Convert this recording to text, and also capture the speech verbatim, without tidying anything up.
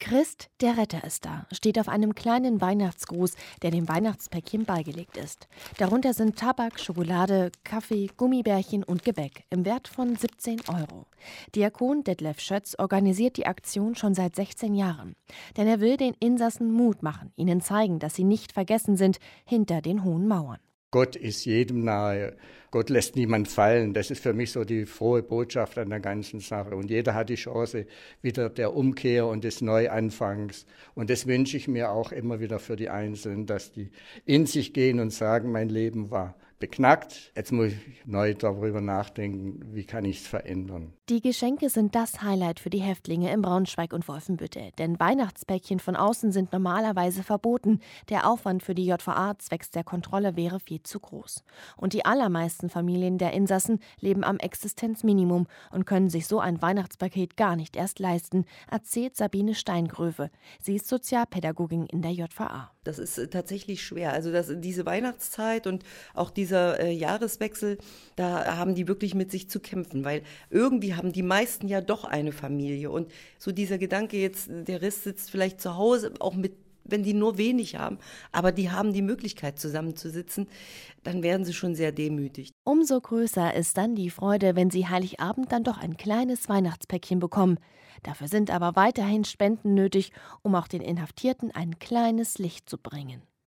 Christ, der Retter ist da, steht auf einem kleinen Weihnachtsgruß, der dem Weihnachtspäckchen beigelegt ist. Darunter sind Tabak, Schokolade, Kaffee, Gummibärchen und Gebäck im Wert von siebzehn Euro. Diakon Detlef Schötz organisiert die Aktion schon seit sechzehn Jahren. Denn er will den Insassen Mut machen, ihnen zeigen, dass sie nicht vergessen sind hinter den hohen Mauern. Gott ist jedem nahe. Gott lässt niemand fallen. Das ist für mich so die frohe Botschaft an der ganzen Sache. Und jeder hat die Chance wieder der Umkehr und des Neuanfangs. Und das wünsche ich mir auch immer wieder für die Einzelnen, dass die in sich gehen und sagen, mein Leben war beknackt. Jetzt muss ich neu darüber nachdenken, wie kann ich es verändern. Die Geschenke sind das Highlight für die Häftlinge in Braunschweig und Wolfenbüttel. Denn Weihnachtspäckchen von außen sind normalerweise verboten. Der Aufwand für die J V A zwecks der Kontrolle wäre viel zu groß. Und die allermeisten Familien der Insassen leben am Existenzminimum und können sich so ein Weihnachtspaket gar nicht erst leisten, erzählt Sabine Steingröve. Sie ist Sozialpädagogin in der J V A. Das ist äh, tatsächlich schwer. Also das, diese Weihnachtszeit und auch dieser äh, Jahreswechsel, da haben die wirklich mit sich zu kämpfen, weil irgendwie haben die meisten ja doch eine Familie. Und so dieser Gedanke jetzt, der Rest sitzt vielleicht zu Hause, auch mit, wenn die nur wenig haben, aber die haben die Möglichkeit zusammenzusitzen, dann werden sie schon sehr demütig. Umso größer ist dann die Freude, wenn sie Heiligabend dann doch ein kleines Weihnachtspäckchen bekommen. Dafür sind aber weiterhin Spenden nötig, um auch den Inhaftierten ein kleines Licht zu bringen.